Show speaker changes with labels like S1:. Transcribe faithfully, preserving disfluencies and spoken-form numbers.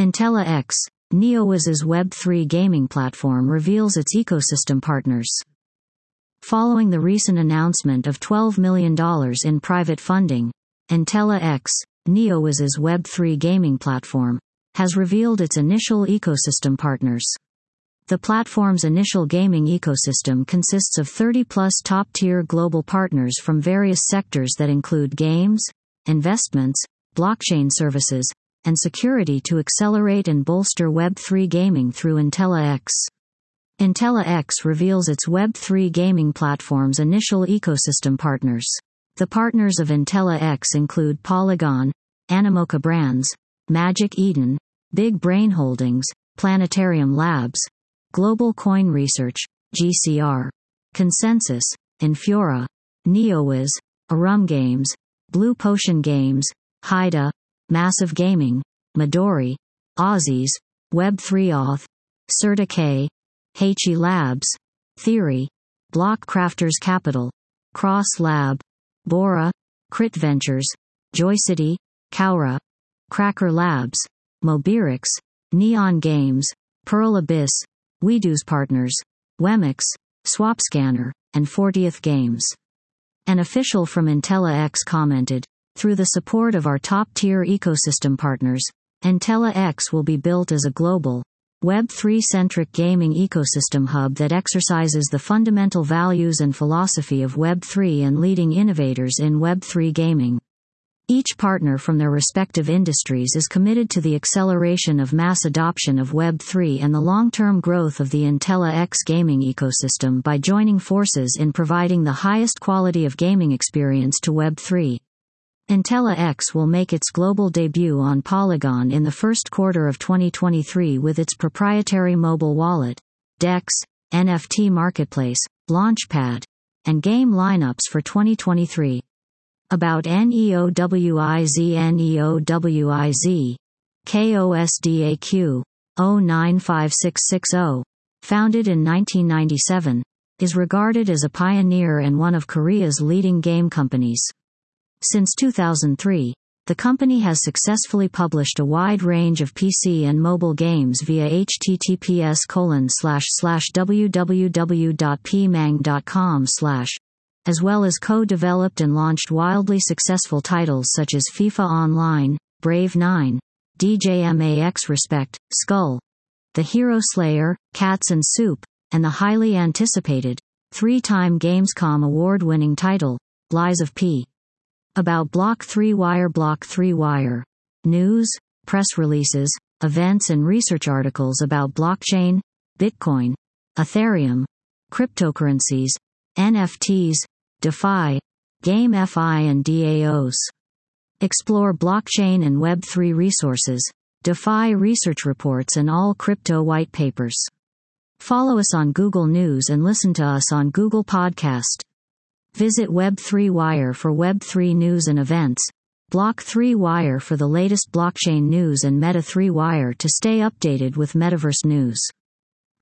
S1: IntelliX, Neowiz's Web three gaming platform, reveals its ecosystem partners. Following the recent announcement of twelve million dollars in private funding, IntelliX, Neowiz's Web three gaming platform, has revealed its initial ecosystem partners. The platform's initial gaming ecosystem consists of thirty plus top-tier global partners from various sectors that include games, investments, blockchain services, and security to accelerate and bolster Web three gaming through IntelliX. IntelliX reveals its Web three gaming platform's initial ecosystem partners. The partners of IntelliX include Polygon, Animoca Brands, Magic Eden, Big Brain Holdings, Planetarium Labs, Global Coin Research, G C R, Consensus, Infura, Neowiz, Arum Games, Blue Potion Games, Haida, Massive Gaming, Midori, Aussies, Web three Auth, CertiK, Heichi Labs, Theory, Block Crafters Capital, Cross Lab, Bora, Crit Ventures, Joycity, Kaura, Cracker Labs, Mobirix, Neon Games, Pearl Abyss, WeDo's Partners, Wemix, SwapScanner, and fortieth Games. An official from IntelliX commented, "Through the support of our top-tier ecosystem partners, IntelliX will be built as a global, Web three-centric gaming ecosystem hub that exercises the fundamental values and philosophy of Web three and leading innovators in Web three gaming." Each partner from their respective industries is committed to the acceleration of mass adoption of Web three and the long-term growth of the IntelliX gaming ecosystem by joining forces in providing the highest quality of gaming experience to Web three. IntelliX will make its global debut on Polygon in the first quarter of twenty twenty-three with its proprietary mobile wallet, DEX, N F T marketplace, Launchpad, and game lineups for twenty twenty-three. About Neowiz Neowiz, KOSDAQ, zero nine five six six zero, founded in nineteen ninety-seven, is regarded as a pioneer and one of Korea's leading game companies. Since two thousand three, the company has successfully published a wide range of P C and mobile games via h t t p s colon slash slash w w w dot p mang dot com slash, as well as co-developed and launched wildly successful titles such as FIFA Online, Brave nine, D J Max Respect, Skull, The Hero Slayer, Cats and Soup, and the highly anticipated, three-time Gamescom award-winning title, Lies of P. About Block three Wire. Block three Wire. News, press releases, events and research articles about blockchain, Bitcoin, Ethereum, cryptocurrencies, N F Ts, DeFi, GameFi and DAOs. Explore blockchain and Web three resources, DeFi research reports and all crypto white papers. Follow us on Google News and listen to us on Google Podcast. Visit Web three Wire for Web three news and events, Block three Wire for the latest blockchain news, and Meta three Wire to stay updated with Metaverse news.